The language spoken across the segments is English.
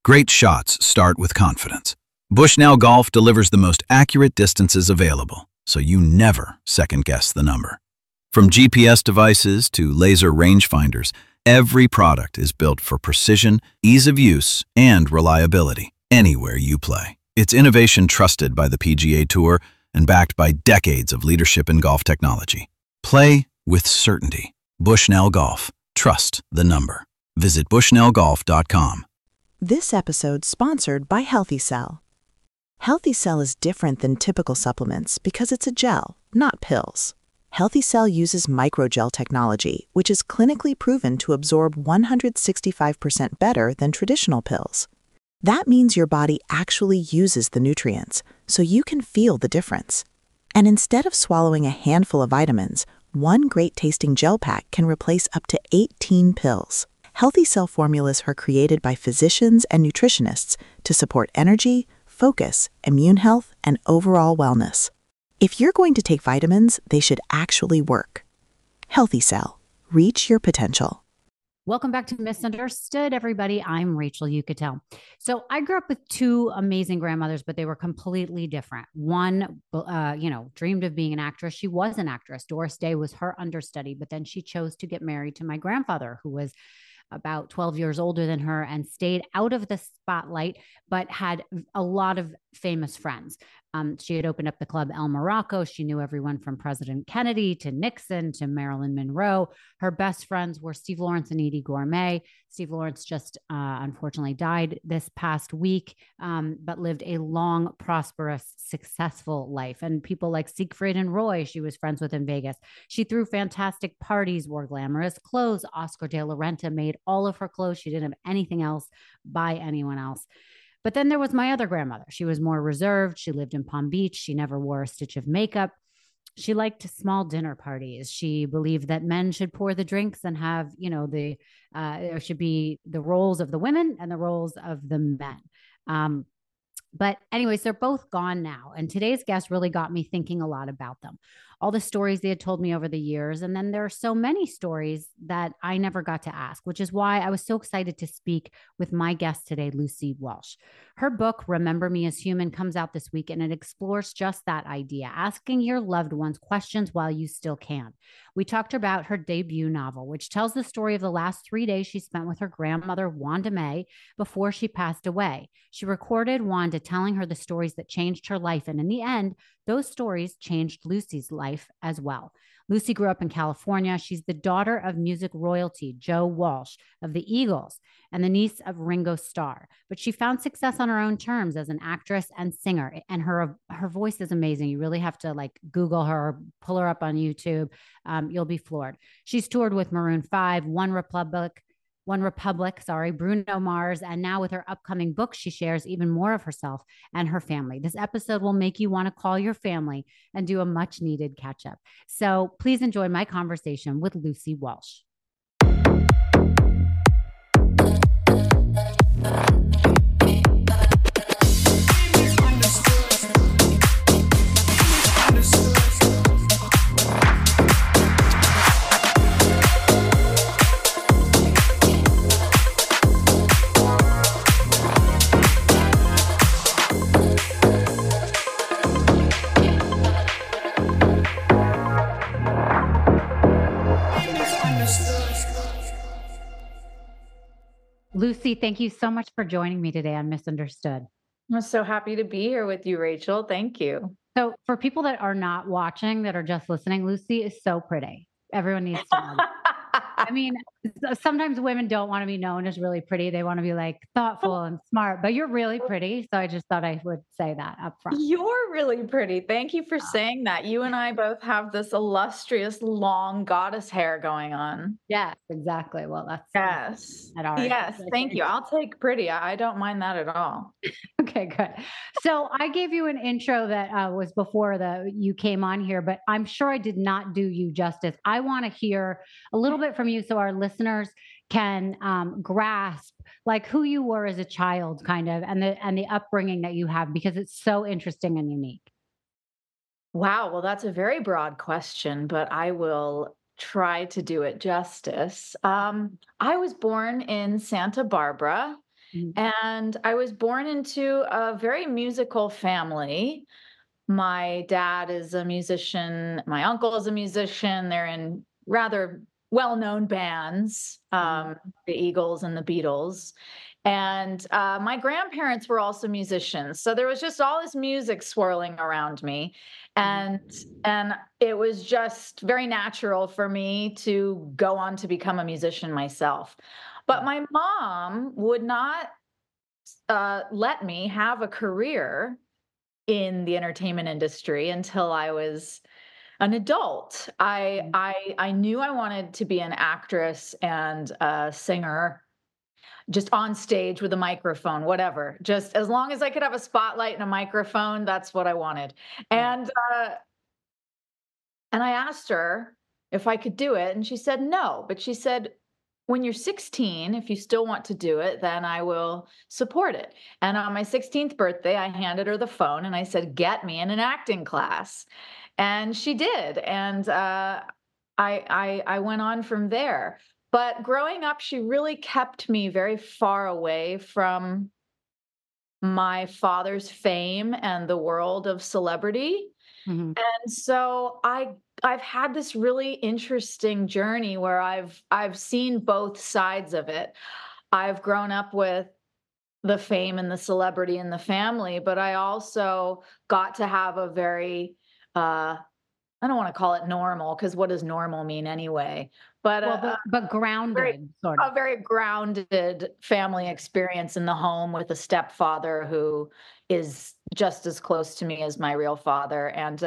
Great shots start with confidence. Bushnell Golf delivers the most accurate distances available, so you never second-guess the number. From GPS devices to laser rangefinders, every product is built for precision, ease of use, and reliability anywhere you play. It's innovation trusted by the PGA Tour and backed by decades of leadership in golf technology. Play with certainty. Bushnell Golf. Trust the number. Visit bushnellgolf.com. This episode sponsored by Healthy Cell. Healthy Cell is different than typical supplements because it's a gel, not pills. Healthy Cell uses microgel technology, which is clinically proven to absorb 165% better than traditional pills. That means your body actually uses the nutrients, so you can feel the difference. And instead of swallowing a handful of vitamins, one great-tasting gel pack can replace up to 18 pills. Healthy Cell formulas are created by physicians and nutritionists to support energy, focus, immune health, and overall wellness. If you're going to take vitamins, they should actually work. Healthy Cell. Reach your potential. Welcome back to Misunderstood, everybody. I'm Rachel Yucatel. So I grew up with two amazing grandmothers, but they were completely different. One, dreamed of being an actress. She was an actress. Doris Day was her understudy, but then she chose to get married to my grandfather, who was about 12 years older than her and stayed out of the spotlight, but had a lot of famous friends. She had opened up the club El Morocco. She knew everyone from President Kennedy to Nixon to Marilyn Monroe. Her best friends were Steve Lawrence and Edie Gourmet. Steve Lawrence just unfortunately died this past week, but lived a long, prosperous, successful life. And people like Siegfried and Roy, she was friends with in Vegas. She threw fantastic parties, wore glamorous clothes. Oscar de la Renta made all of her clothes. She didn't have anything else by anyone else. But then there was my other grandmother. She was more reserved. She lived in Palm Beach. She never wore a stitch of makeup. She liked small dinner parties. She believed that men should pour the drinks and have, there should be the roles of the women and the roles of the men. But anyways, they're both gone now. And today's guest really got me thinking a lot about them. All the stories they had told me over the years. And then there are so many stories that I never got to ask, which is why I was so excited to speak with my guest today, Lucy Walsh. Her book, Remember Me as Human, comes out this week, and it explores just that idea, asking your loved ones questions while you still can. We talked about her debut novel, which tells the story of the last 3 days she spent with her grandmother, Wanda May, before she passed away. She recorded Wanda telling her the stories that changed her life. And in the end, those stories changed Lucy's life as well. Lucy grew up in California. She's the daughter of music royalty, Joe Walsh of the Eagles, and the niece of Ringo Starr. But she found success on her own terms as an actress and singer. And her voice is amazing. You really have to Google her or pull her up on YouTube. You'll be floored. She's toured with Maroon 5, One Republic, Bruno Mars, and now with her upcoming book, she shares even more of herself and her family. This episode will make you want to call your family and do a much needed catch up. So please enjoy my conversation with Lucy Walsh. Lucy, thank you so much for joining me today on Misunderstood. I'm so happy to be here with you, Rachel. Thank you. So for people that are not watching, that are just listening, Lucy is so pretty. Everyone needs to know that. I mean, sometimes women don't want to be known as really pretty. They want to be thoughtful and smart, but you're really pretty. So I just thought I would say that up front. You're really pretty. Thank you for saying that. You and I both have this illustrious long goddess hair going on. Yes, exactly. Well, that's yes. At ours. Yes, thank you. I'll take pretty. I don't mind that at all. Okay, good. So I gave you an intro that was before you came on here, but I'm sure I did not do you justice. I want to hear a little bit from you so our listeners can grasp who you were as a child, kind of, and the upbringing that you have, because it's so interesting and unique. Wow. Well, that's a very broad question, but I will try to do it justice. I was born in Santa Barbara, And I was born into a very musical family. My dad is a musician. My uncle is a musician. They're in rather well-known bands, the Eagles and the Beatles. And my grandparents were also musicians. So there was just all this music swirling around me. And it was just very natural for me to go on to become a musician myself. But my mom would not let me have a career in the entertainment industry until I was an adult. I knew I wanted to be an actress and a singer, just on stage with a microphone, whatever. Just as long as I could have a spotlight and a microphone, that's what I wanted. And I asked her if I could do it, and she said no. But she said, when you're 16, if you still want to do it, then I will support it. And on my 16th birthday, I handed her the phone and I said, get me in an acting class. And she did. And I went on from there. But growing up, she really kept me very far away from my father's fame and the world of celebrity. And so I've had this really interesting journey where I've seen both sides of it. I've grown up with the fame and the celebrity in the family, but I also got to have a very I don't want to call it normal, because what does normal mean anyway? But grounded, sort of. A very grounded family experience in the home with a stepfather who is just as close to me as my real father. And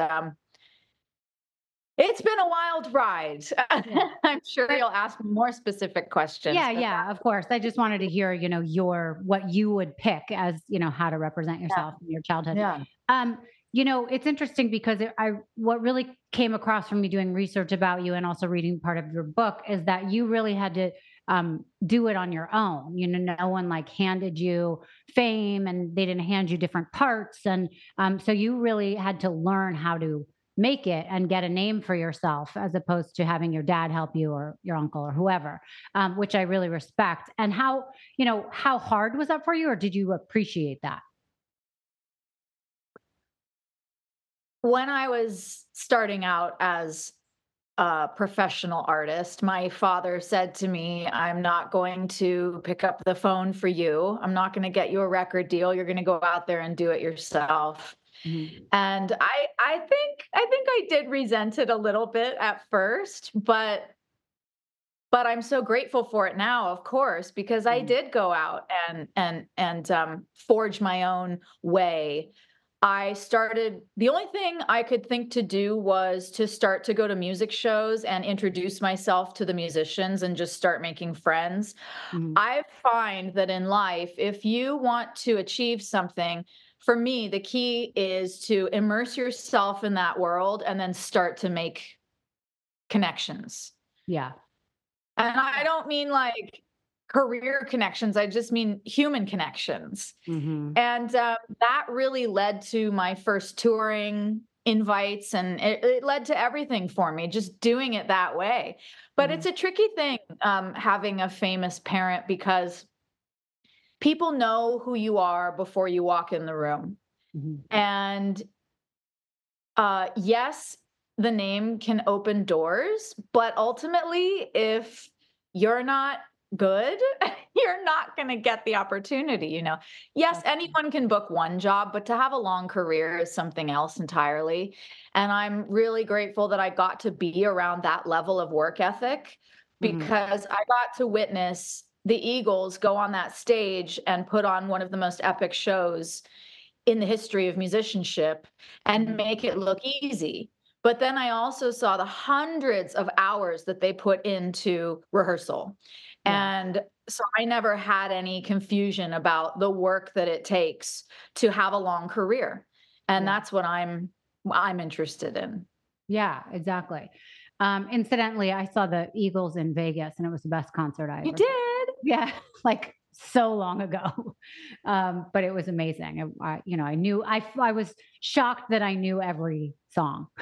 it's been a wild ride. Yeah. I'm sure you'll ask more specific questions. Yeah, of course. I just wanted to hear, what you would pick as, how to represent yourself in your childhood. Yeah. It's interesting because what really came across from me doing research about you and also reading part of your book is that you really had to do it on your own. No one handed you fame, and they didn't hand you different parts. And so you really had to learn how to make it and get a name for yourself, as opposed to having your dad help you or your uncle or whoever, which I really respect. And how hard was that for you, or did you appreciate that? When I was starting out as a professional artist, my father said to me, I'm not going to pick up the phone for you. I'm not going to get you a record deal. You're going to go out there and do it yourself. And I think I did resent it a little bit at first, but I'm so grateful for it now, of course, because I did go out and forge my own way. The only thing I could think to do was to start to go to music shows and introduce myself to the musicians and just start making friends. I find that in life, if you want to achieve something, for me, the key is to immerse yourself in that world and then start to make connections. Yeah. And I don't mean career connections. I just mean human connections. And that really led to my first touring invites, and it led to everything for me, just doing it that way. But it's a tricky thing, having a famous parent, because people know who you are before you walk in the room. And yes, the name can open doors, but ultimately, if you're not good, you're not going to get the opportunity. Yes, anyone can book one job, but to have a long career is something else entirely. And I'm really grateful that I got to be around that level of work ethic, because I got to witness the Eagles go on that stage and put on one of the most epic shows in the history of musicianship and make it look easy. But then I also saw the hundreds of hours that they put into rehearsal. And so I never had any confusion about the work that it takes to have a long career. And that's what I'm interested in. Yeah, exactly. Incidentally, I saw the Eagles in Vegas, and it was the best concert I ever You did? saw. Yeah, so long ago. But it was amazing. I was shocked that I knew every song.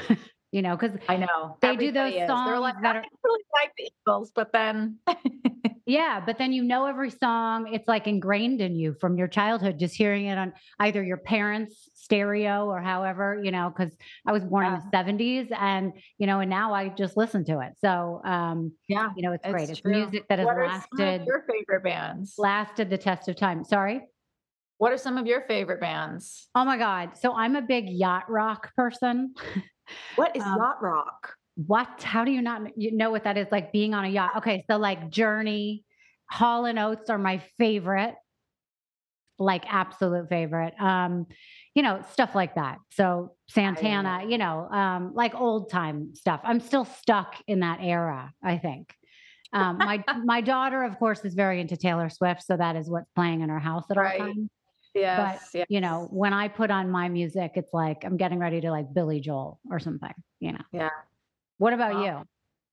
because I know. they do those Everybody is. They're songs like, that "I are, really like the Eagles," but then yeah, but then every song, it's like ingrained in you from your childhood, just hearing it on either your parents' stereo or however, because I was born in Yeah. the 70s and now I just listen to it. So, Yeah, it's great. it's It's true. music that has What are some of lasted your favorite bands? lasted the test of time. Sorry. What are some of your favorite bands? Oh my God. So I'm a big yacht rock person. What is Um, yacht rock? what? How do you not know what that is? Like being on a yacht. Okay. So like Journey, Hall and Oates are my favorite, like absolute favorite. Stuff like that. So Santana, like old time stuff. I'm still stuck in that era, I think. My daughter, of course, is very into Taylor Swift, so that is what's playing in her house at all Right. times. But, Yes, yes. when I put on my music, it's like I'm getting ready to like Billy Joel or something. Yeah. What about Well, you?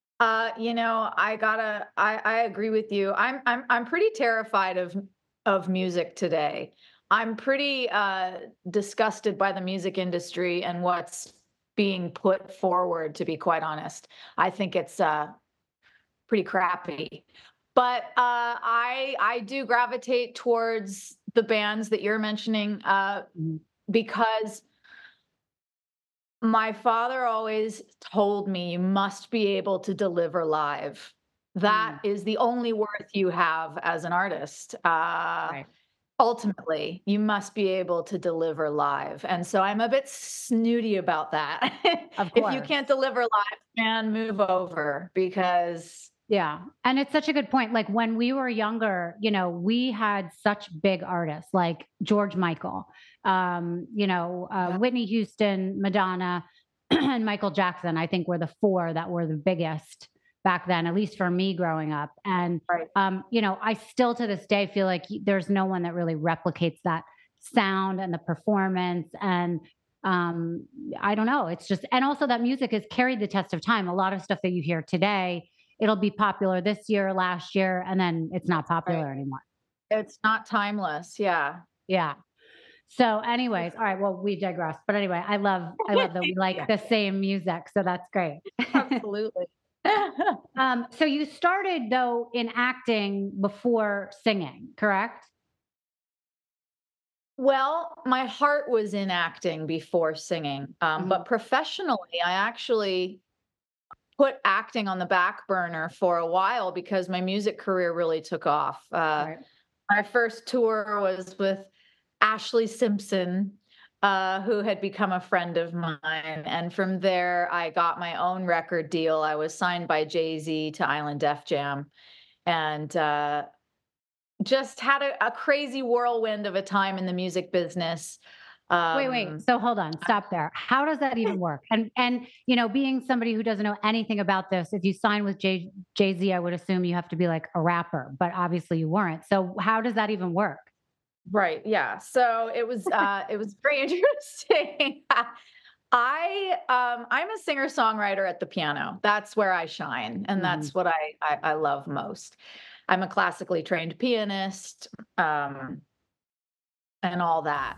I agree with you. I'm pretty terrified of music today. I'm pretty disgusted by the music industry and what's being put forward, to be quite honest. I think it's pretty crappy. But I do gravitate towards the bands that you're mentioning Mhm. because my father always told me you must be able to deliver live. That Mm, is the only worth you have as an artist. right. Ultimately, you must be able to deliver live. And so I'm a bit snooty about that. Of If you course. can't deliver live, man, move over because Yeah. And it's such a good point. Like when we were younger, we had such big artists like George Michael, yeah, Whitney Houston, Madonna, and Michael Jackson, I think were the four that were the biggest back then, at least for me growing up. And, right. I still to this day feel like there's no one that really replicates that sound and the performance. And, I don't know. It's just, and also that music has carried the test of time. A lot of stuff that you hear today, it'll be popular this year, last year, and then it's not Right. popular anymore. It's not timeless. Yeah. Yeah. So anyways, all right, well, we digress. But anyway, I love that we like Yeah, the same music, so that's great. absolutely. So you started though in acting before singing, correct? Well, my heart was in acting before singing, Mhm. but professionally, I actually put acting on the back burner for a while because my music career really took off. Right. My first tour was with Ashley Simpson, who had become a friend of mine. And from there, I got my own record deal. I was signed by Jay-Z to Island Def Jam and just had a crazy whirlwind of a time in the music business. Wait. Um, So hold on, stop there. How does that even work? And being somebody who doesn't know anything about this, if you sign with Jay-Z, I would assume you have to be like a rapper, but obviously you weren't. So how does that even work? right. Yeah. So it was very interesting. I'm a singer-songwriter at the piano. That's where I shine, and Mhm. that's what I love most. I'm a classically trained pianist, and all that.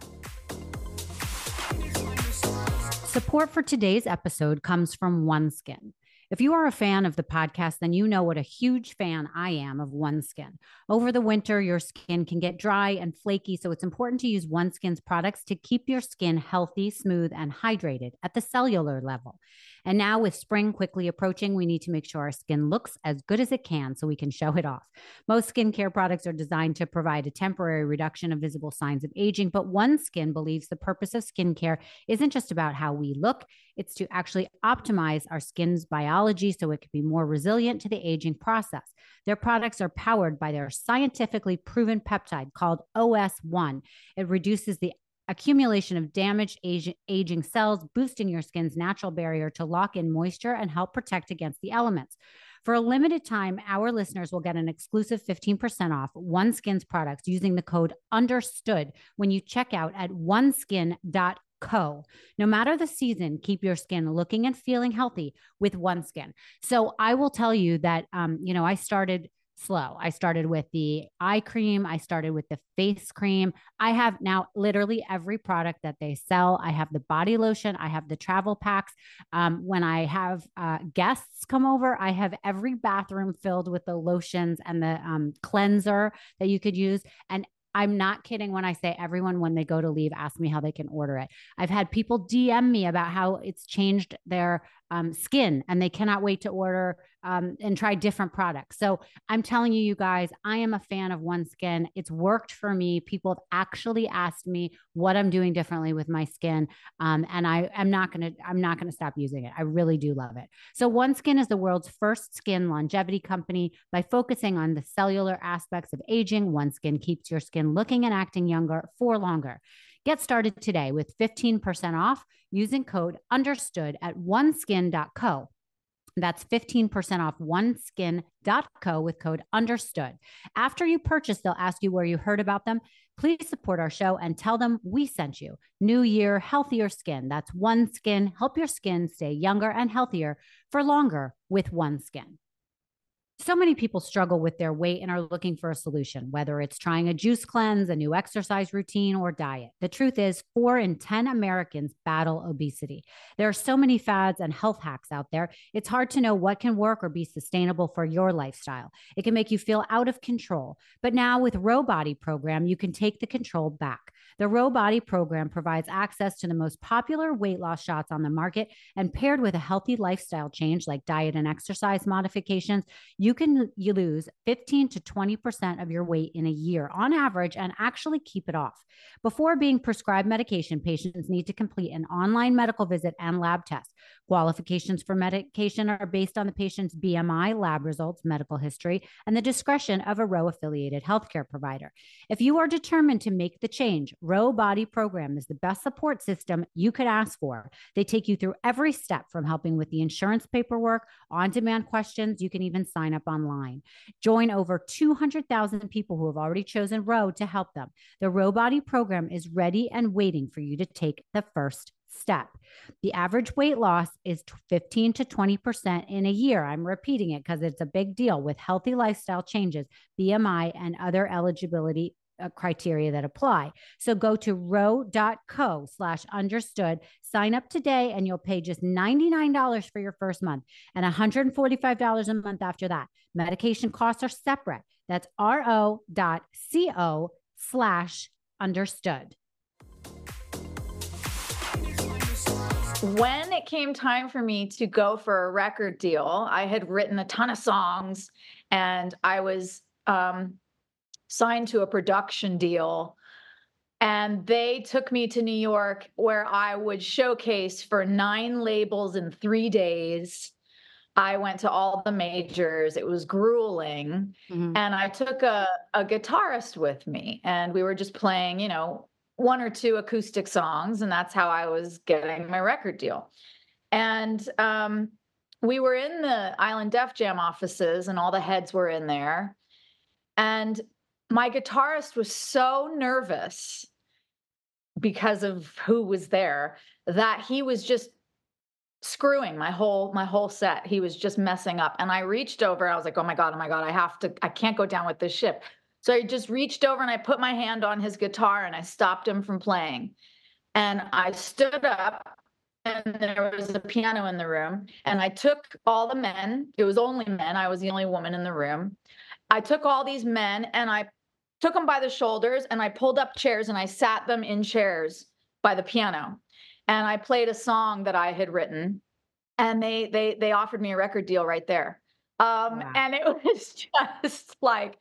Support for today's episode comes from OneSkin. If you are a fan of the podcast, then you know what a huge fan I am of OneSkin. Over the winter, your skin can get dry and flaky, so it's important to use OneSkin's products to keep your skin healthy, smooth, and hydrated at the cellular level. And now, with spring quickly approaching, we need to make sure our skin looks as good as it can so we can show it off. Most skincare products are designed to provide a temporary reduction of visible signs of aging, but OneSkin believes the purpose of skincare isn't just about how we look, it's to actually optimize our skin's biology so it can be more resilient to the aging process. Their products are powered by their scientifically proven peptide called OS1. It reduces the accumulation of damaged aging cells, boosting your skin's natural barrier to lock in moisture and help protect against the elements. For a limited time, our listeners will get an exclusive 15% off OneSkin's products using the code UNDERSTOOD when you check out at oneskin.co. No matter the season, keep your skin looking and feeling healthy with OneSkin. So I will tell you that, I started slow. I started with the eye cream. I started with the face cream. I have now literally every product that they sell. I have the body lotion. I have the travel packs. When I have guests come over, I have every bathroom filled with the lotions and the cleanser that you could use. And I'm not kidding when I say everyone, when they go to leave, ask me how they can order it. I've had people DM me about how it's changed their skin and they cannot wait to order and try different products. So I'm telling you, you guys, I am a fan of OneSkin. It's worked for me. People have actually asked me what I'm doing differently with my skin. And I'm not gonna stop using it. I really do love it. So OneSkin is the world's first skin longevity company. By focusing on the cellular aspects of aging, OneSkin keeps your skin looking and acting younger for longer. Get started today with 15% off using code understood at oneskin.co. That's 15% off oneskin.co with code understood. After you purchase, they'll ask you where you heard about them. Please support our show and tell them we sent you. New year, healthier skin. That's OneSkin. Help your skin stay younger and healthier for longer with OneSkin. So many people struggle with their weight and are looking for a solution, whether it's trying a juice cleanse, a new exercise routine, or diet. The truth is, 4 in 10 Americans battle obesity. There are so many fads and health hacks out there. It's hard to know what can work or be sustainable for your lifestyle. It can make you feel out of control. But now with Row Body Program, you can take the control back. The Row Body Program provides access to the most popular weight loss shots on the market, and paired with a healthy lifestyle change like diet and exercise modifications, you lose 15 to 20% of your weight in a year on average and actually keep it off. Before being prescribed medication, patients need to complete an online medical visit and lab test. Qualifications for medication are based on the patient's BMI, lab results, medical history, and the discretion of a Row affiliated healthcare provider. If you are determined to make the change, Row Body Program is the best support system you could ask for. They take you through every step from helping with the insurance paperwork, on-demand questions. You can even sign up online. Join over 200,000 people who have already chosen Row to help them. The Row Body Program is ready and waiting for you to take the first step. The average weight loss is 15 to 20% in a year. I'm repeating it because it's a big deal with healthy lifestyle changes, BMI, and other eligibility criteria that apply. So go to row.co/understood, sign up today, and you'll pay just $99 for your first month and $145 a month after that. Medication costs are separate. That's ro.co/understood. When it came time for me to go for a record deal, I had written a ton of songs and I was signed to a production deal. And they took me to New York where I would showcase for 9 labels in 3 days. I went to all the majors. It was grueling. Mhm. And I took a guitarist with me and we were just playing, 1 or 2 acoustic songs. And that's how I was getting my record deal. And we were in the Island Def Jam offices and all the heads were in there. And my guitarist was so nervous because of who was there that he was just screwing my whole set. He was just messing up. And I reached over, I was like, oh my God, I can't go down with this ship. So I just reached over and I put my hand on his guitar and I stopped him from playing. And I stood up and there was a piano in the room and I took all the men. It was only men. I was the only woman in the room. I took all these men and I took them by the shoulders and I pulled up chairs and I sat them in chairs by the piano. And I played a song that I had written and they offered me a record deal right there. Wow. And it was just like,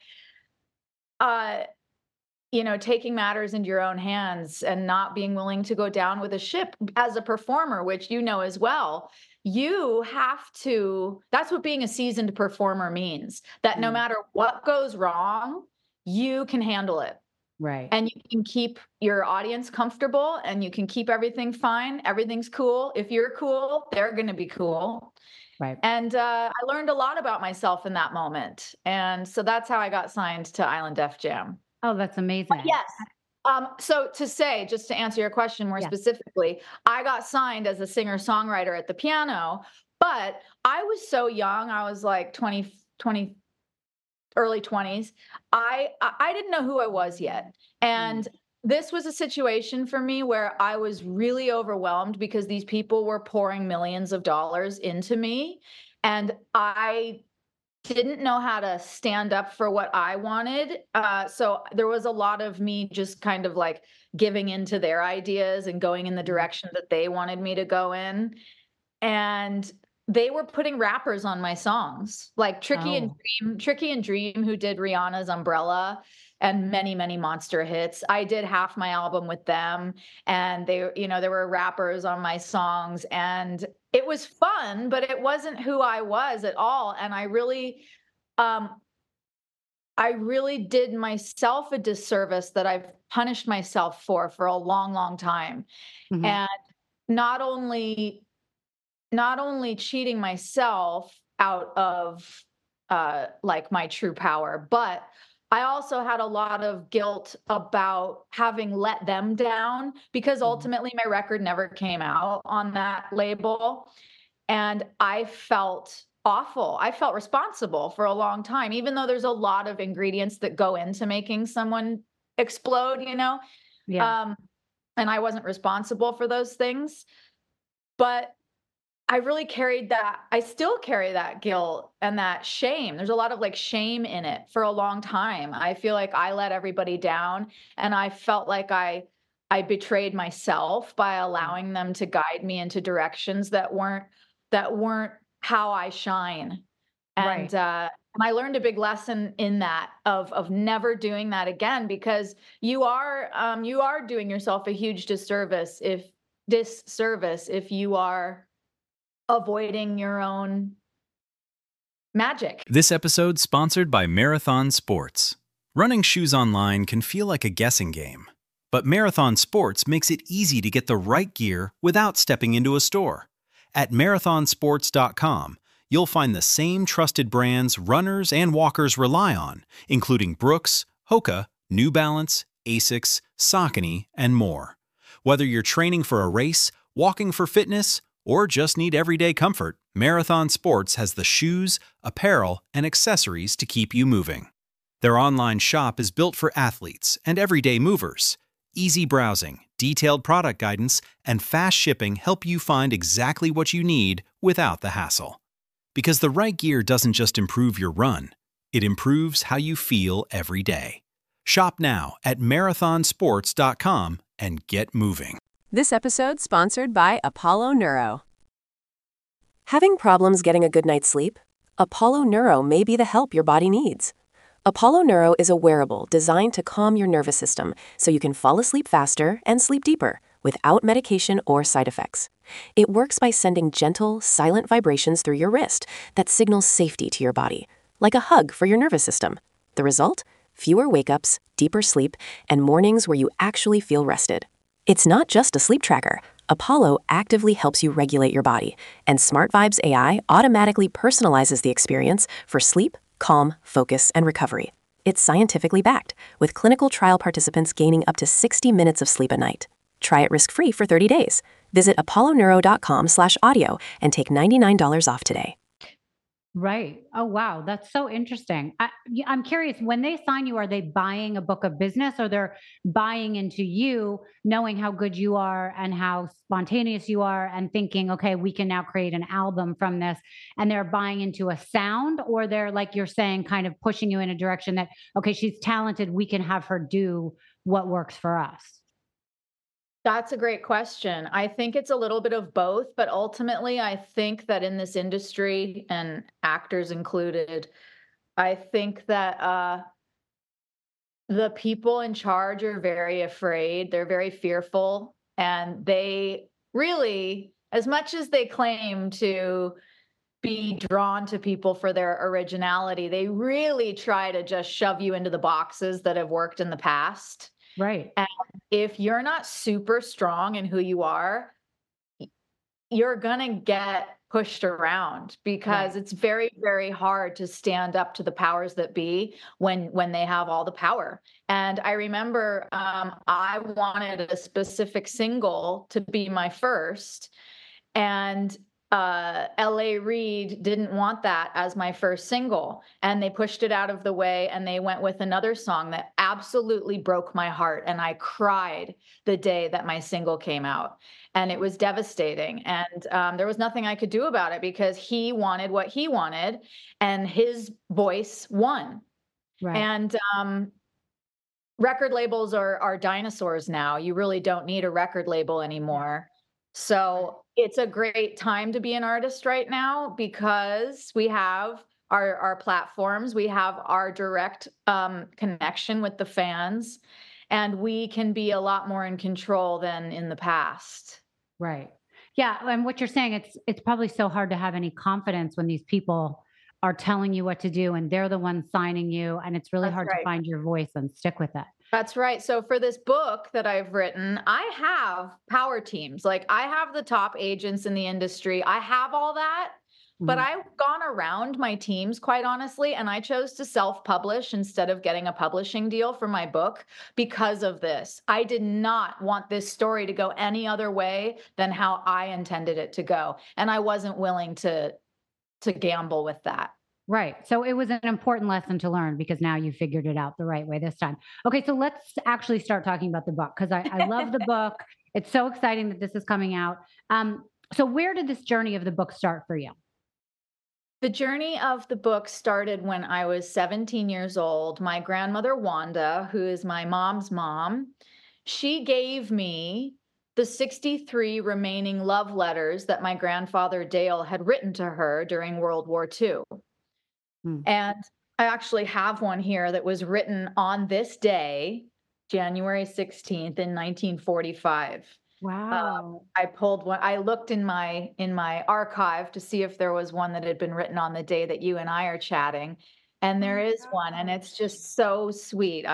taking matters into your own hands and not being willing to go down with a ship as a performer, which you know as well. You have to, that's what being a seasoned performer means, that no matter what goes wrong, you can handle it. Right. And you can keep your audience comfortable and you can keep everything fine. Everything's cool. If you're cool, they're going to be cool. Right. And I learned a lot about myself in that moment. And so that's how I got signed to Island Def Jam. Oh, that's amazing. But yes. So to say, just to answer your question more specifically, I got signed as a singer-songwriter at the piano, but I was so young. I was like 24 early 20s, I didn't know who I was yet. And this was a situation for me where I was really overwhelmed because these people were pouring millions of dollars into me. And I didn't know how to stand up for what I wanted. So there was a lot of me just kind of like giving into their ideas and going in the direction that they wanted me to go in. And they were putting rappers on my songs, like Oh, Tricky and Dream, who did Rihanna's Umbrella and many, many monster hits. I did half my album with them, and they, there were rappers on my songs, and it was fun, but it wasn't who I was at all. And um, I really did myself a disservice that I've punished myself for a long, long time. mhm. And not only not only cheating myself out of like my true power, but I also had a lot of guilt about having let them down because Mhm. ultimately my record never came out on that label. And I felt awful. I felt responsible for a long time, even though there's a lot of ingredients that go into making someone explode. Yeah. Um, and I wasn't responsible for those things. But I really carried that. I still carry that guilt and that shame. There's a lot of like shame in it for a long time. I feel like I let everybody down, and I felt like I betrayed myself by allowing them to guide me into directions that weren't how I shine. Right. And I learned a big lesson in that of never doing that again, because you are doing yourself a huge disservice if you are avoiding your own magic. This episode sponsored by Marathon Sports. Running shoes online can feel like a guessing game, but Marathon Sports makes it easy to get the right gear without stepping into a store. At marathonsports.com, you'll find the same trusted brands runners and walkers rely on, including Brooks, Hoka, New Balance, Asics, Saucony, and more. Whether you're training for a race, walking for fitness, or just need everyday comfort, Marathon Sports has the shoes, apparel, and accessories to keep you moving. Their online shop is built for athletes and everyday movers. Easy browsing, detailed product guidance, and fast shipping help you find exactly what you need without the hassle. Because the right gear doesn't just improve your run, it improves how you feel every day. Shop now at marathonsports.com and get moving. This episode sponsored by Apollo Neuro. Having problems getting a good night's sleep? Apollo Neuro may be the help your body needs. Apollo Neuro is a wearable designed to calm your nervous system so you can fall asleep faster and sleep deeper without medication or side effects. It works by sending gentle, silent vibrations through your wrist that signals safety to your body, like a hug for your nervous system. The result? Fewer wake-ups, deeper sleep, and mornings where you actually feel rested. It's not just a sleep tracker. Apollo actively helps you regulate your body, and Smart Vibes AI automatically personalizes the experience for sleep, calm, focus, and recovery. It's scientifically backed, with clinical trial participants gaining up to 60 minutes of sleep a night. Try it risk-free for 30 days. Visit apolloneuro.com/audio and take $99 off today. Right. Oh, wow. That's so interesting. I'm curious, when they sign you, are they buying a book of business, or they're buying into you, knowing how good you are and how spontaneous you are, and thinking, okay, we can now create an album from this, and they're buying into a sound, or they're, like you're saying, kind of pushing you in a direction that, okay, she's talented, we can have her do what works for us? That's a great question. I think it's a little bit of both, but ultimately, I think that in this industry, and actors included, I think that the people in charge are very afraid. They're very fearful, and they really, as much as they claim to be drawn to people for their originality, they really try to just shove you into the boxes that have worked in the past. Right. And if you're not super strong in who you are, you're going to get pushed around, because Right. it's very, very hard to stand up to the powers that be when they have all the power. And I remember I wanted a specific single to be my first, and L.A. Reid didn't want that as my first single, and they pushed it out of the way, and they went with another song that absolutely broke my heart, and I cried the day that my single came out, and it was devastating. And there was nothing I could do about it because he wanted what he wanted, and his voice won. Right. And record labels are dinosaurs now. You really don't need a record label anymore. So it's a great time to be an artist right now because we have our platforms, we have our direct connection with the fans, and we can be a lot more in control than in the past. Right. Yeah, and what you're saying, it's probably so hard to have any confidence when these people are telling you what to do and they're the ones signing you, and it's really That's hard to right. find your voice and stick with it. That's right. So for this book that I've written, I have power teams. Like I have the top agents in the industry. I have all that, but Mhm. I've gone around my teams quite honestly, and I chose to self-publish instead of getting a publishing deal for my book because of this. I did not want this story to go any other way than how I intended it to go, and I wasn't willing to gamble with that. Right. So it was an important lesson to learn because now you figured it out the right way this time. Okay, so let's actually start talking about the book because I love the book. It's so exciting that this is coming out. So where did this journey of the book start for you? The journey of the book started when I was 17 years old. My grandmother, Wanda, who is my mom's mom, she gave me the 63 remaining love letters that my grandfather Dale had written to her during World War II. Mm. And I actually have one here that was written on this day, January 16th in 1945. Wow. I pulled one. I looked in my archive to see if there was one that had been written on the day that you and I are chatting, and Oh there my is one, and it's gosh. just so sweet.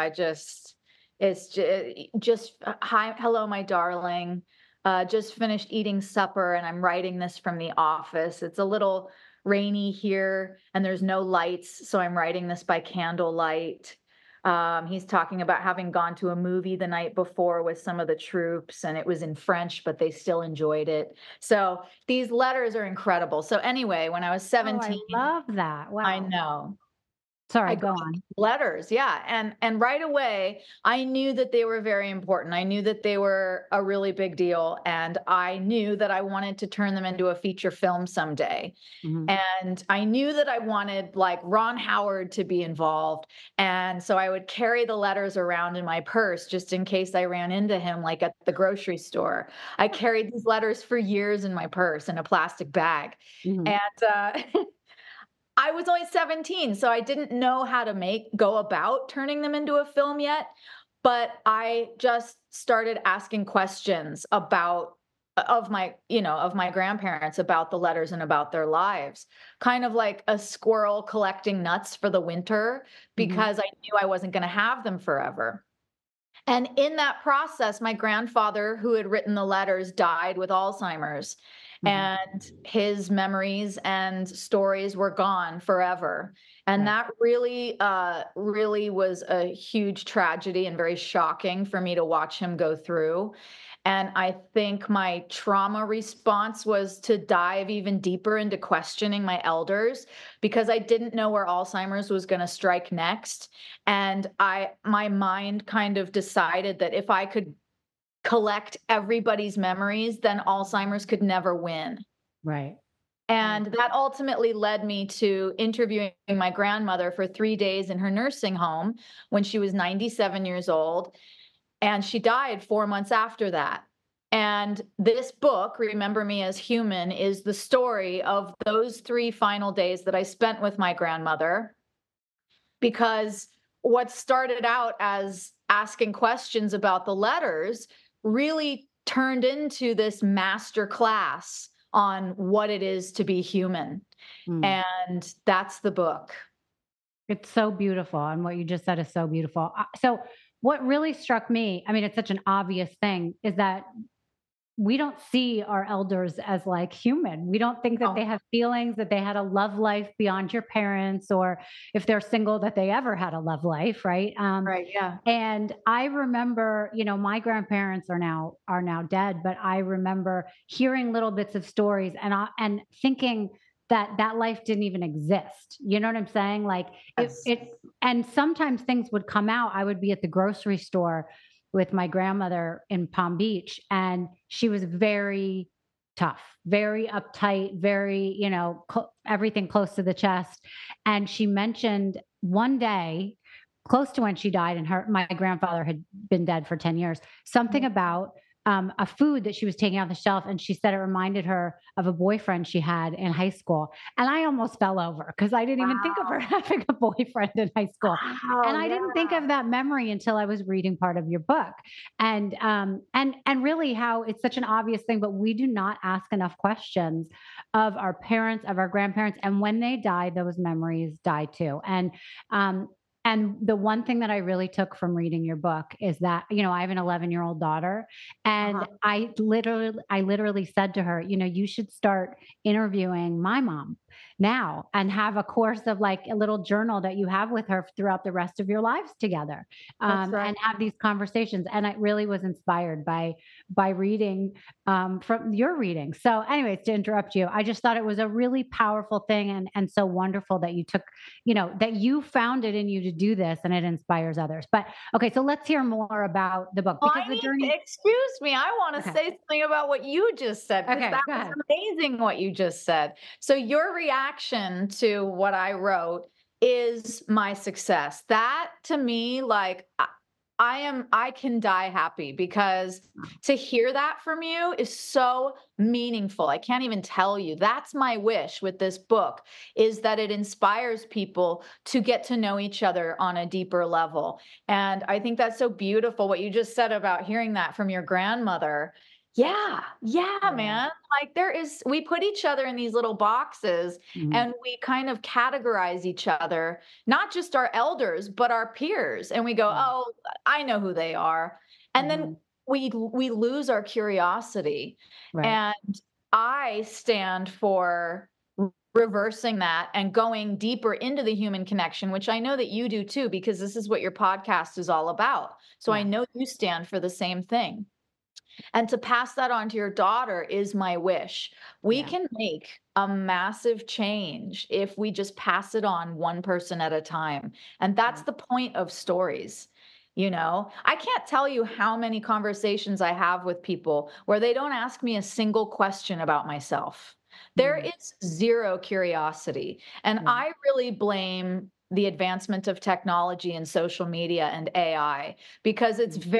It's just hi, hello, my darling. Just finished eating supper, and I'm writing this from the office. It's a little rainy here, and there's no lights, so I'm writing this by candlelight. He's talking about having gone to a movie the night before with some of the troops, and it was in French, but they still enjoyed it. So these letters are incredible. So anyway, when I was Oh, I 17, love that. I Wow. know. Sorry, I go got on. letters, yeah, and right away, I knew that they were very important. I knew that they were a really big deal, and I knew that I wanted to turn them into a feature film someday. Mhm. And I knew that I wanted like Ron Howard to be involved. And so I would carry the letters around in my purse just in case I ran into him, like at the grocery store. I carried these letters for years in my purse in a plastic bag. Mhm. And I was only 17, so I didn't know how to go about turning them into a film yet, but I just started asking questions about of my grandparents about the letters and about their lives. Kind of like a squirrel collecting nuts for the winter Mhm. because I knew I wasn't going to have them forever. And in that process, my grandfather, who had written the letters, died with Alzheimer's, Mhm. and his memories and stories were gone forever. And Right. that really was a huge tragedy and very shocking for me to watch him go through. And I think my trauma response was to dive even deeper into questioning my elders because I didn't know where Alzheimer's was going to strike next. And my mind kind of decided that if I could collect everybody's memories, then Alzheimer's could never win. Right. Right. And that ultimately led me to interviewing my grandmother for 3 days in her nursing home when she was 97 years old, and she died 4 months after that. And this book, Remember Me as Human, is the story of those 3 final days that I spent with my grandmother, because what started out as asking questions about the letters really turned into this master class on what it is to be human. Mm. And that's the book. It's so beautiful, and what you just said is so beautiful. So what really struck me, I mean, it's such an obvious thing, is that we don't see our elders as like human. We don't think that Oh, they have feelings, that they had a love life beyond your parents, or if they're single, that they ever had a love life, right? right. Yeah. And I remember, my grandparents are now dead, but I remember hearing little bits of stories and thinking that life didn't even exist. You know what I'm saying? Like Yes. it and sometimes things would come out. I would be at the grocery store with my grandmother in Palm Beach, and she was very tough, very uptight, very, everything close to the chest. And she mentioned one day, close to when she died, and my grandfather had been dead for 10 years, something about a food that she was taking off the shelf, and she said it reminded her of a boyfriend she had in high school. And I almost fell over because I didn't even think of her Wow. having a boyfriend in high school. And Wow. I didn't think Yeah. of that memory until I was reading part of your book. And really how it's such an obvious thing, but we do not ask enough questions of our parents, of our grandparents. And when they die, those memories die too. Um, and the one thing that I really took from reading your book is that, I have an 11-year-old daughter, and Uh-huh. I literally said to her, you should start interviewing my mom now and have a course of like a little journal that you have with her throughout the rest of your lives together, That's right. and have these conversations. And I really was inspired by reading from your reading. So, anyways, to interrupt you, I just thought it was a really powerful thing, and so wonderful that you took, that you found it in you to do this, and it inspires others. But okay, so let's hear more about the book, Well, because I the need journey. to excuse me. I want to Okay. say something about what you just said because Okay, that go was ahead. amazing what you just said. So, your reaction to what I wrote is my success. That to me, like, I can die happy because to hear that from you is so meaningful. I can't even tell you. That's my wish with this book is that it inspires people to get to know each other on a deeper level. And I think that's so beautiful what you just said about hearing that from your grandmother. Yeah, yeah, Yeah. man. Like we put each other in these little boxes Mhm. and we kind of categorize each other, not just our elders, but our peers. And we go, Yeah. oh, I know who they are. And then Mhm. we lose our curiosity. Right. And I stand for reversing that and going deeper into the human connection, which I know that you do too, because this is what your podcast is all about. So I Yeah. know you stand for the same thing. And to pass that on to your daughter is my wish. We Yeah. can make a massive change if we just pass it on one person at a time. And that's Yeah. the point of stories. I can't tell you how many conversations I have with people where they don't ask me a single question about myself. There Mm. is zero curiosity. And Yeah. I really blame the advancement of technology and social media and AI because it's Mm.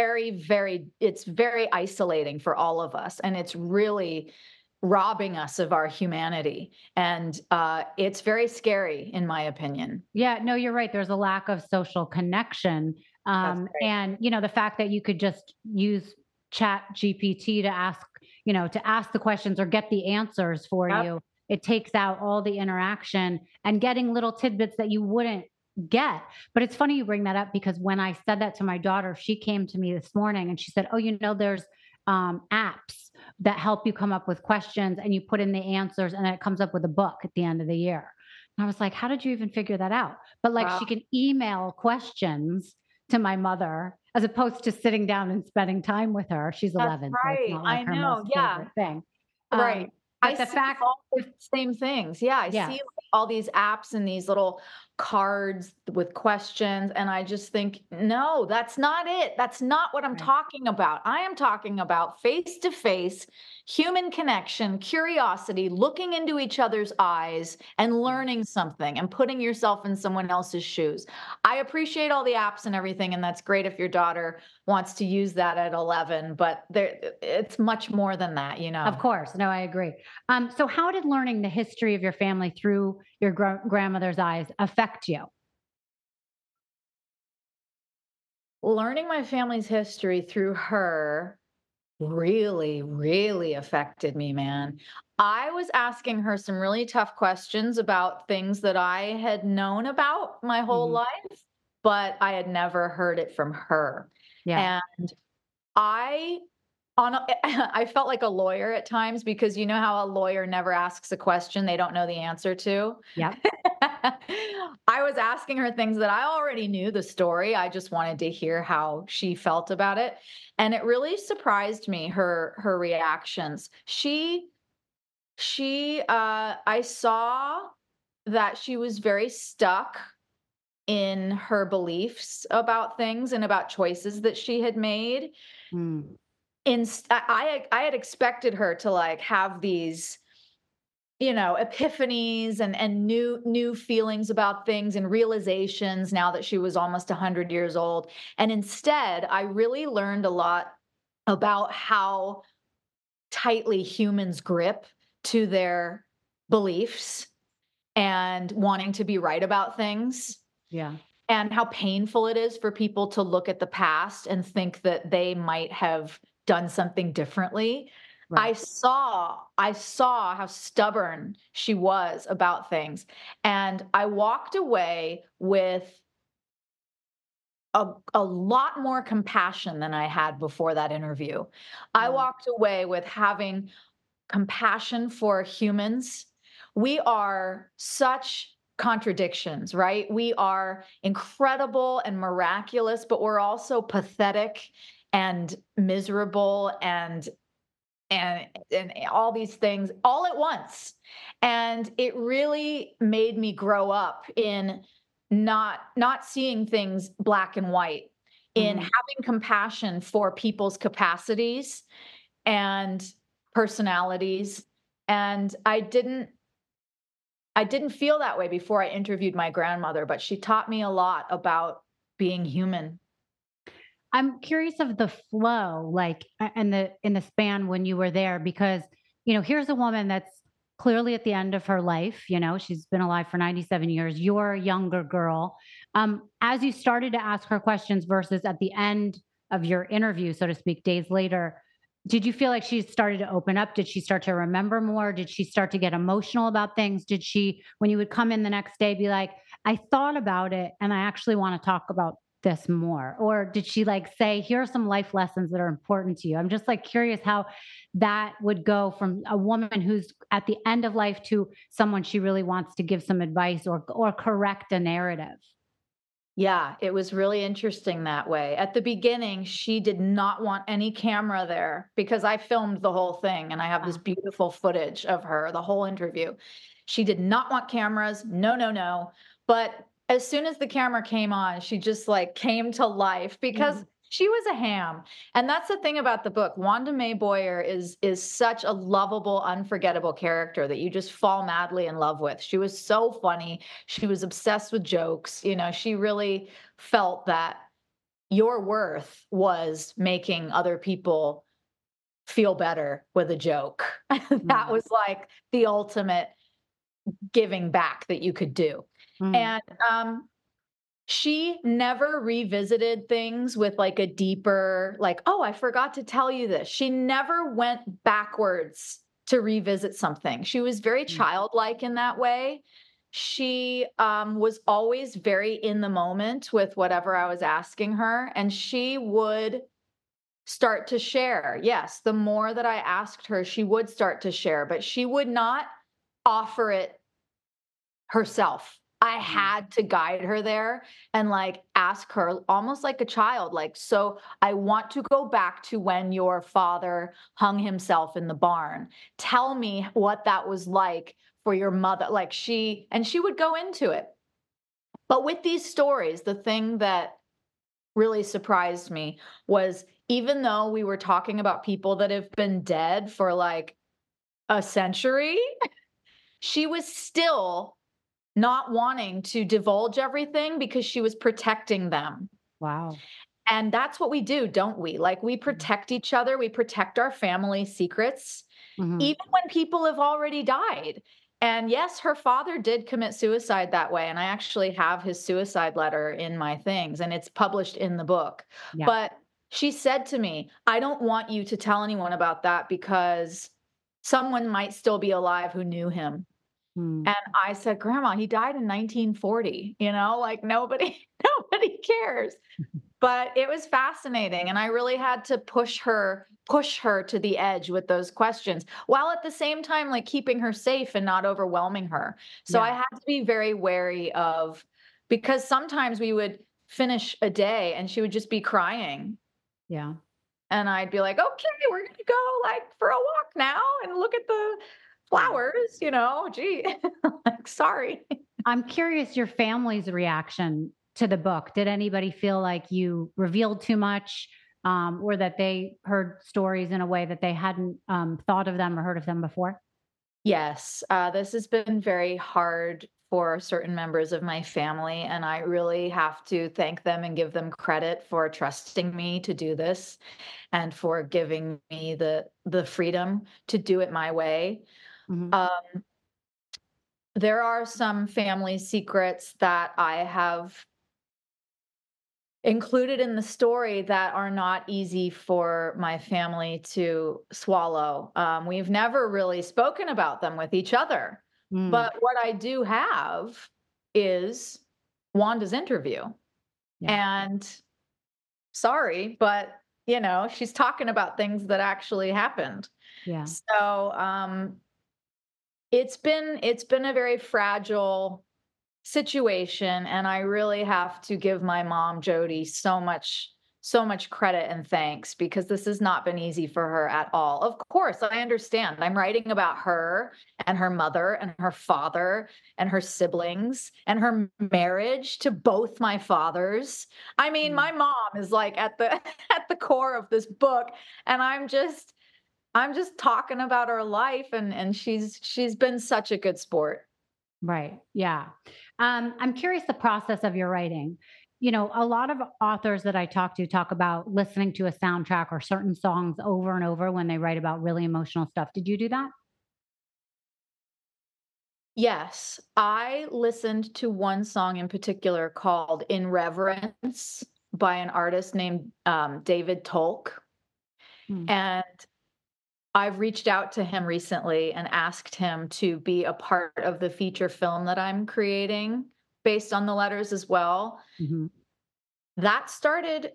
very isolating for all of us, and it's really robbing us of our humanity, and it's very scary in my opinion. Yeah, no, you're right. There's a lack of social connection. That's right. And the fact that you could just use Chat GPT to ask the questions or get the answers for Yep. you. It takes out all the interaction and getting little tidbits that you wouldn't get. But it's funny you bring that up, because when I said that to my daughter, she came to me this morning and she said, "Oh, there's apps that help you come up with questions, and you put in the answers, and then it comes up with a book at the end of the year." And I was like, "How did you even figure that out?" But like, Wow. she can email questions to my mother as opposed to sitting down and spending time with her. She's That's 11, so it's right. not like I her know. most Yeah. favorite thing. Right. I But the see fact, all the same things. Yeah, I see yes, like, all these apps and these little cards with questions, and I just think, "No, that's not it. That's not what I'm right. talking about. I am talking about face-to-face human connection, curiosity, looking into each other's eyes and Yeah. learning something and putting yourself in someone else's shoes." I appreciate all the apps and everything, and that's great if your daughter wants to use that at 11, but it's much more than that, you Of know. course. No, I agree. So how did learning the history of your family through your grandmother's eyes affect you? Learning my family's history through her really, really affected me, man. I was asking her some really tough questions about things that I had known about my whole Mhm. life, but I had never heard it from her. Yeah. And I I felt like a lawyer at times because you know how a lawyer never asks a question they don't know the answer to? Yep. I was asking her things that I already knew the story. I just wanted to hear how she felt about it. And it really surprised me, her reactions. I saw that she was very stuck in her beliefs about things and about choices that she had made. Mm. I had expected her to like have these, epiphanies and new feelings about things and realizations now that she was almost 100 years old. And instead, I really learned a lot about how tightly humans grip to their beliefs and wanting to be right about things, Yeah. and how painful it is for people to look at the past and think that they might have done something differently. Right. I saw how stubborn she was about things, and I walked away with a lot more compassion than I had before that interview. I walked away with having compassion for humans. We are such contradictions, right? We are incredible and miraculous, but we're also pathetic and miserable and all these things all at once. And it really made me grow up in not seeing things black and white, in Mhm. having compassion for people's capacities and personalities. And I didn't feel that way before I interviewed my grandmother, but she taught me a lot about being human. I'm curious of the flow, like, and the in the span when you were there, because here's a woman that's clearly at the end of her life. She's been alive for 97 years. You're a younger girl. As you started to ask her questions versus at the end of your interview, so to speak, days later, did you feel like she started to open up? Did she start to remember more? Did she start to get emotional about things? Did she, when you would come in the next day, be like, I thought about it and I actually want to talk about this more? Or did she like say, here are some life lessons that are important to you? I'm just like curious how that would go from a woman who's at the end of life to someone she really wants to give some advice or correct a narrative. Yeah, it was really interesting that way. At the beginning, she did not want any camera there because I filmed the whole thing and I have this Wow. beautiful footage of her, the whole interview. She did not want cameras. No, no, no. But as soon as the camera came on, she just like came to life because Mhm. she was a ham. And that's the thing about the book. Wanda Mae Boyer is such a lovable, unforgettable character that you just fall madly in love with. She was so funny. She was obsessed with jokes. She really felt that your worth was making other people feel better with a joke. That Mm. was like the ultimate giving back that you could do. Mm. And she never revisited things with like a deeper, like, oh, I forgot to tell you this. She never went backwards to revisit something. She was very Mm. childlike in that way. She was always very in the moment with whatever I was asking her, and she would start to share. Yes, the more that I asked her, she would start to share, but she would not offer it herself. I Mm. had to guide her there and like ask her almost like a child, like, so I want to go back to when your father hung himself in the barn. Tell me what that was like for your mother. Like she would go into it. But with these stories, the thing that really surprised me was, even though we were talking about people that have been dead for like a century, she was still not wanting to divulge everything because she was protecting them. Wow. And that's what we do, don't we? Like, we protect each other, we protect our family secrets, Mm-hmm. even when people have already died. And yes, her father did commit suicide that way. And I actually have his suicide letter in my things, and it's published in the book. Yeah. But she said to me, I don't want you to tell anyone about that because someone might still be alive who knew him. Mm. And I said, Grandma, he died in 1940, like nobody, nobody cares. But it was fascinating, and I really had to push her to the edge with those questions, while at the same time, like, keeping her safe and not overwhelming her. So I Yeah. had to be very wary of, because sometimes we would finish a day and she would just be crying, Yeah. and I'd be like, "Okay, we're gonna go, like, for a walk now and look at the Yeah. flowers, gee, like, sorry." I'm curious your family's reaction to the book. Did anybody feel like you revealed too much, or that they heard stories in a way that they hadn't thought of them or heard of them before? Yes, this has been very hard for certain members of my family, and I really have to thank them and give them credit for trusting me to do this and for giving me the freedom to do it my way. Hmm. Um, there are some family secrets that I have included in the story that are not easy for my family to swallow. We've never really spoken about them with each other. Mm, But what I do have is Wanda's interview. yeah. And sorry, but she's talking about things that actually happened. Yeah. So it's been a very fragile situation, and I really have to give my mom Jody so much credit and thanks, because this has not been easy for her at all. Of course, I understand. I'm writing about her and her mother and her father and her siblings and her marriage to both my fathers. I mean, Mm, my mom is like at the at the core of this book, and I'm just talking about her life, and she's been such a good sport. right. Yeah. I'm curious the process of your writing. A lot of authors that I talk to talk about listening to a soundtrack or certain songs over and over when they write about really emotional stuff. Did you do that? Yes, I listened to one song in particular called "In Reverence" by an artist named, David Tolk, Mm, and I've reached out to him recently and asked him to be a part of the feature film that I'm creating based on the letters as well. mhm, That started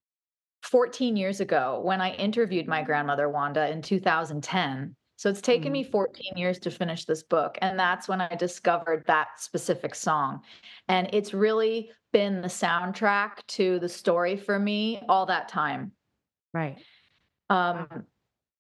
14 years ago when I interviewed my grandmother Wanda in 2010. So it's taken mhm. me 14 years to finish this book. And that's when I discovered that specific song. And it's really been the soundtrack to the story for me all that time. Right. Wow. Um,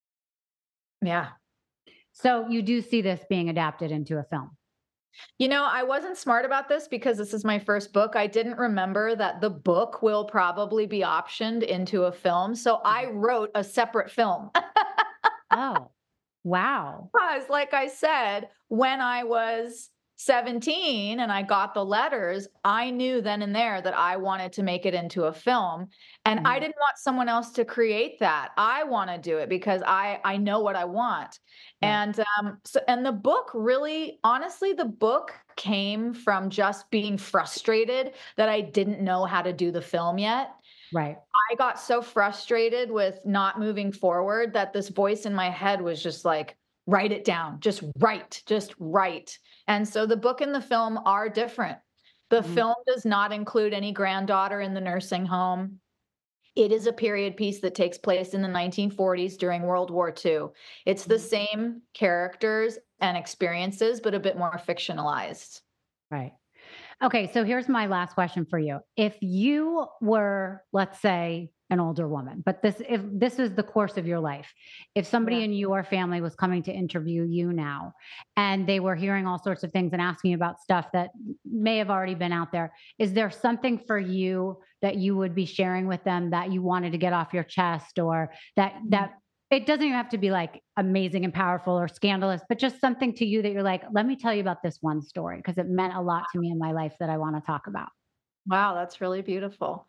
yeah. So you do see this being adapted into a film. I wasn't smart about this because this is my first book. I didn't remember that the book will probably be optioned into a film. So I Mhm. wrote a separate film. Oh, wow. Because, like I said, when I was 17 and I got the letters, I knew then and there that I wanted to make it into a film. And I Mhm. didn't want someone else to create that. I want to do it because I know what I want. Right. And the book really, honestly, the book came from just being frustrated that I didn't know how to do the film yet. Right. I got so frustrated with not moving forward that this voice in my head was just like, write it down, just write. And so the book and the film are different. The Mhm. film does not include any granddaughter in the nursing home. It is a period piece that takes place in the 1940s during World War II. It's the Mhm. same characters and experiences, but a bit more fictionalized. Right. Okay, so here's my last question for you. If you were, let's say, an older woman, but if this was the course of your life, if somebody Yeah. in your family was coming to interview you now and they were hearing all sorts of things and asking you about stuff that may have already been out there, is there something for you that you would be sharing with them that you wanted to get off your chest, or that it doesn't even have to be like amazing and powerful or scandalous, but just something to you that you're like, let me tell you about this one story because it meant a lot to me in my life that I want to talk about. Wow, that's really beautiful.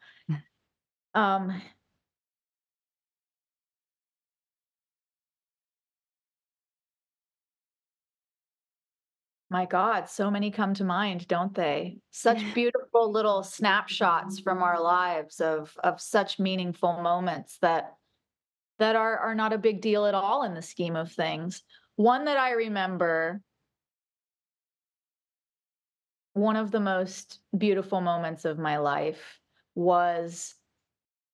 Um, My God, so many come to mind, don't they? Such beautiful little snapshots from our lives of such meaningful moments that are not a big deal at all in the scheme of things. One that I remember, one of the most beautiful moments of my life was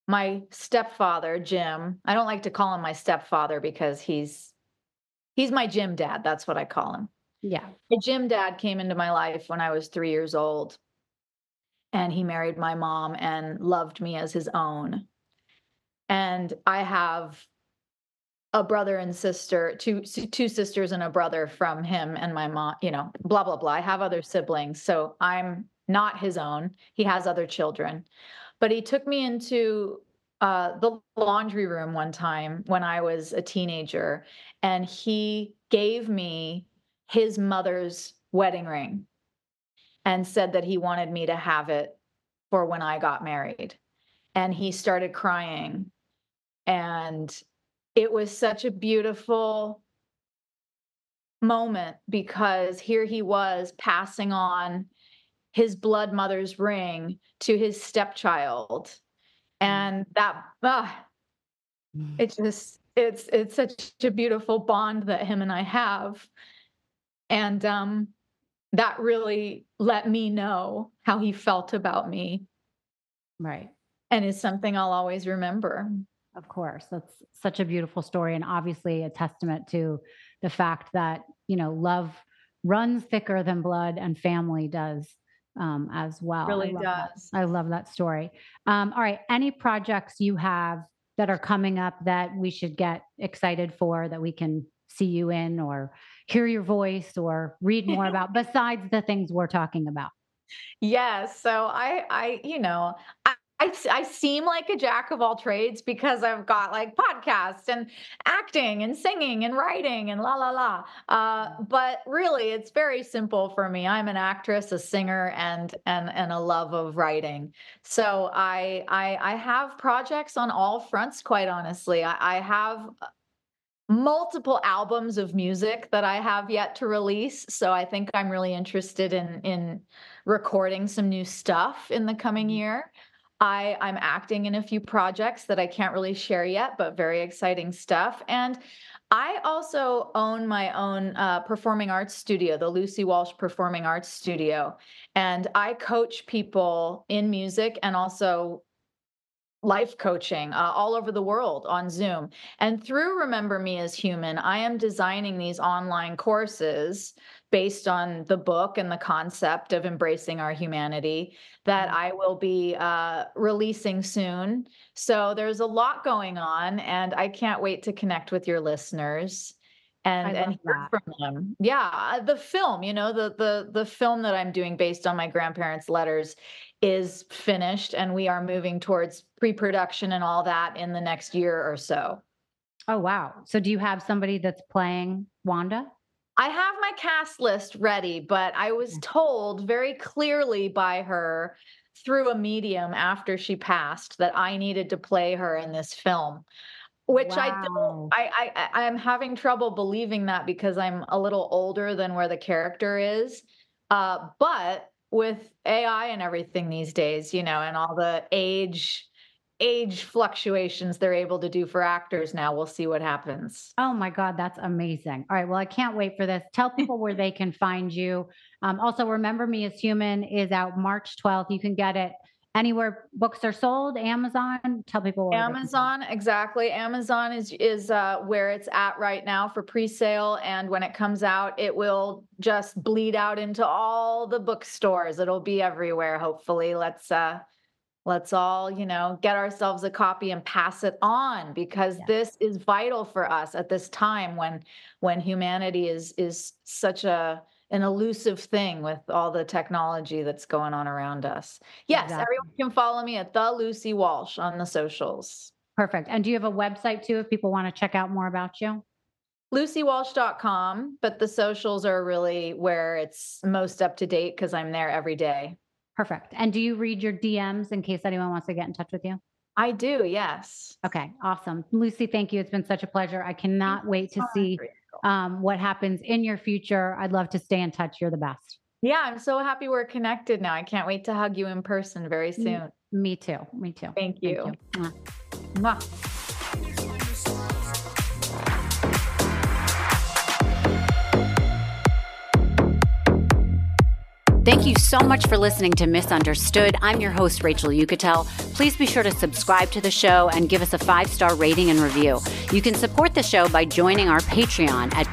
my stepfather, Jim, I don't like to call him my stepfather because he's my gym dad. That's what I call him. Yeah. My gym dad came into my life when I was 3 years old, and he married my mom and loved me as his own. And I have a brother and sister, two sisters and a brother from him and my mom, blah, blah, blah. I have other siblings, so I'm not his own. He has other children. But he took me into the laundry room one time when I was a teenager, and he gave me his mother's wedding ring and said that he wanted me to have it for when I got married. And he started crying. And it was such a beautiful moment because here he was passing on his blood mother's ring to his stepchild. And that, it's such a beautiful bond that him and I have. And that really let me know how he felt about me. Right. And is something I'll always remember. Of course. That's such a beautiful story, and obviously a testament to the fact that, love runs thicker than blood, and family does as well. Really does. I love that story. All right. Any projects you have that are coming up that we should get excited for, that we can see you in or hear your voice or read more about besides the things we're talking about? Yes. So I seem like a jack of all trades because I've got like podcasts and acting and singing and writing and la la la. But really, it's very simple for me. I'm an actress, a singer, and a love of writing. So I have projects on all fronts. Quite honestly, I have multiple albums of music that I have yet to release. So I think I'm really interested in recording some new stuff in the coming year. I'm acting in a few projects that I can't really share yet, but very exciting stuff. And I also own my own performing arts studio, the Lucy Walsh Performing Arts Studio. And I coach people in music and also life coaching all over the world on Zoom. And through Remember Me as Human, I am designing these online courses based on the book and the concept of embracing our humanity that I will be releasing soon. So there's a lot going on, and I can't wait to connect with your listeners and hear from them. Yeah, the film, the film that I'm doing based on my grandparents' letters is finished, and we are moving towards pre-production and all that in the next year or so. Oh, wow. So do you have somebody that's playing Wanda? I have my cast list ready, but I was told very clearly by her through a medium after she passed that I needed to play her in this film, which Wow. I'm having trouble believing that because I'm a little older than where the character is. But with AI and everything these days, and all the age fluctuations they're able to do for actors now, we'll see what happens. Oh my God, that's amazing. All right. Well, I can't wait for this. Tell people where they can find you. Also, Remember Me as Human is out March 12th. You can get it anywhere books are sold. Amazon. Tell people where Amazon, exactly. Amazon is where it's at right now for pre-sale, and when it comes out, it will just bleed out into all the bookstores. It'll be everywhere. Hopefully, let's all get ourselves a copy and pass it on, because this is vital for us at this time when humanity is such an elusive thing with all the technology that's going on around us. Yes, exactly. Everyone can follow me at the Lucy Walsh on the socials. Perfect. And do you have a website too, if people want to check out more about you? LucyWalsh.com, but the socials are really where it's most up to date because I'm there every day. Perfect. And do you read your DMs in case anyone wants to get in touch with you? I do, yes. Okay, awesome. Lucy, thank you. It's been such a pleasure. I cannot wait to see what happens in your future. I'd love to stay in touch. You're the best. Yeah, I'm so happy we're connected now. I can't wait to hug you in person very soon. Me too. Me too. Thank you. Thank you. Mwah. Thank you so much for listening to Misunderstood. I'm your host, Rachel Yucatel. Please be sure to subscribe to the show and give us a 5-star rating and review. You can support the show by joining our Patreon at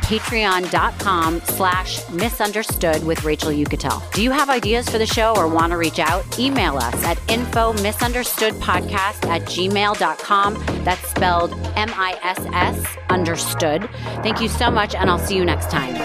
patreon.com/misunderstood with Rachel Yucatel. Do you have ideas for the show or want to reach out? Email us at info_misunderstoodpodcast@gmail.com. That's spelled MISS understood. Thank you so much, and I'll see you next time.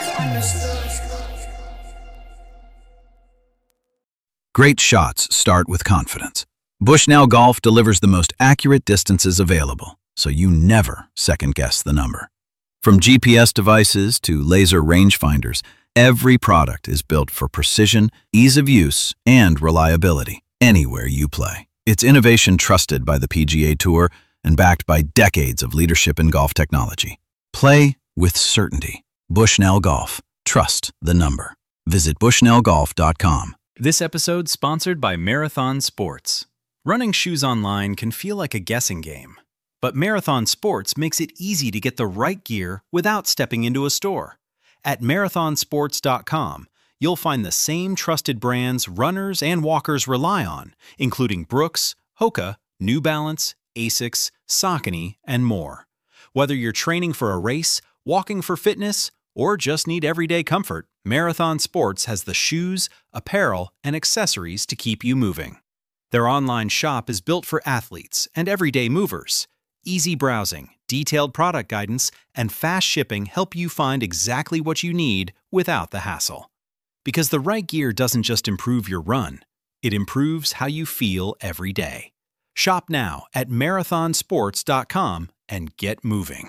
Great shots start with confidence. Bushnell Golf delivers the most accurate distances available, so you never second-guess the number. From GPS devices to laser rangefinders, every product is built for precision, ease of use, and reliability anywhere you play. It's innovation trusted by the PGA Tour and backed by decades of leadership in golf technology. Play with certainty. Bushnell Golf. Trust the number. Visit bushnellgolf.com. This episode sponsored by Marathon Sports. Running shoes online can feel like a guessing game, but Marathon Sports makes it easy to get the right gear without stepping into a store. At marathonsports.com, you'll find the same trusted brands runners and walkers rely on, including Brooks, Hoka, New Balance, Asics, Saucony, and more. Whether you're training for a race, walking for fitness, or just need everyday comfort, Marathon Sports has the shoes, apparel, and accessories to keep you moving. Their online shop is built for athletes and everyday movers. Easy browsing, detailed product guidance, and fast shipping help you find exactly what you need without the hassle. Because the right gear doesn't just improve your run, it improves how you feel every day. Shop now at marathonsports.com and get moving.